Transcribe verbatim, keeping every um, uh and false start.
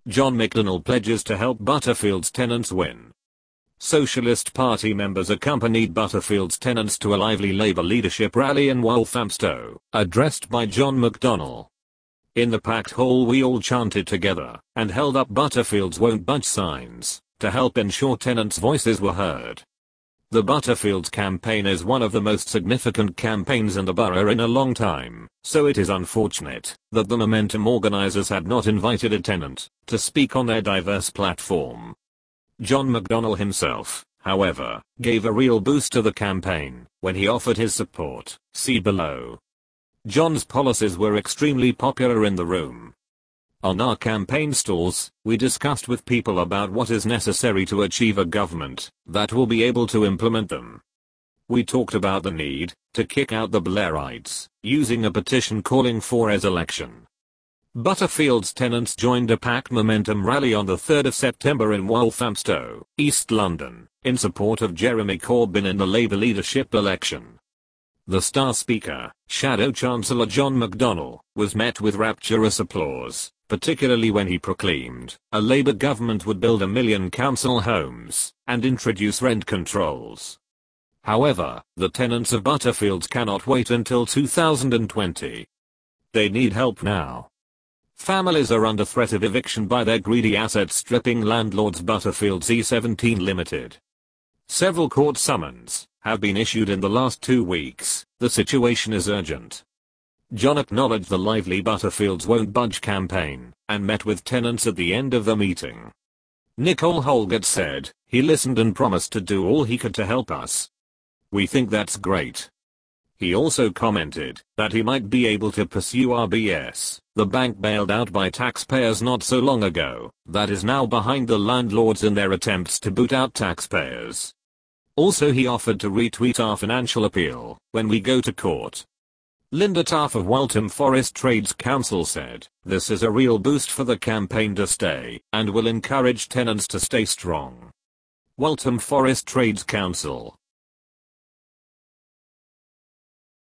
John McDonnell pledges to help Butterfield's tenants win. Socialist Party members accompanied Butterfield's tenants to a lively Labour leadership rally in Walthamstow, addressed by John McDonnell. In the packed hall we all chanted together and held up Butterfield's won't budge signs to help ensure tenants' voices were heard. The Butterfields campaign is one of the most significant campaigns in the borough in a long time, so it is unfortunate that the Momentum organisers had not invited a tenant to speak on their diverse platform. John McDonnell himself, however, gave a real boost to the campaign when he offered his support. See below. John's policies were extremely popular in the room. On our campaign stalls, we discussed with people about what is necessary to achieve a government that will be able to implement them. We talked about the need to kick out the Blairites, using a petition calling for his election. Butterfield's tenants joined a packed Momentum rally on the third of September in Walthamstow, East London, in support of Jeremy Corbyn in the Labour leadership election. The star speaker, Shadow Chancellor John McDonnell, was met with rapturous applause, particularly when he proclaimed a Labour government would build a million council homes and introduce rent controls. However, the tenants of Butterfields cannot wait until two thousand twenty. They need help now. Families are under threat of eviction by their greedy asset-stripping landlords Butterfields E seventeen Limited. Several court summons have been issued in the last two weeks. The situation is urgent. John acknowledged the lively Butterfields Won't Budge campaign and met with tenants at the end of the meeting. Nicole Holgate said he listened and promised to do all he could to help us. We think that's great. He also commented that he might be able to pursue R B S, the bank bailed out by taxpayers not so long ago, that is now behind the landlords in their attempts to boot out taxpayers. Also he offered to retweet our financial appeal when we go to court. Linda Taff of Waltham Forest Trades Council said, this is a real boost for the campaign to stay and will encourage tenants to stay strong. Waltham Forest Trades Council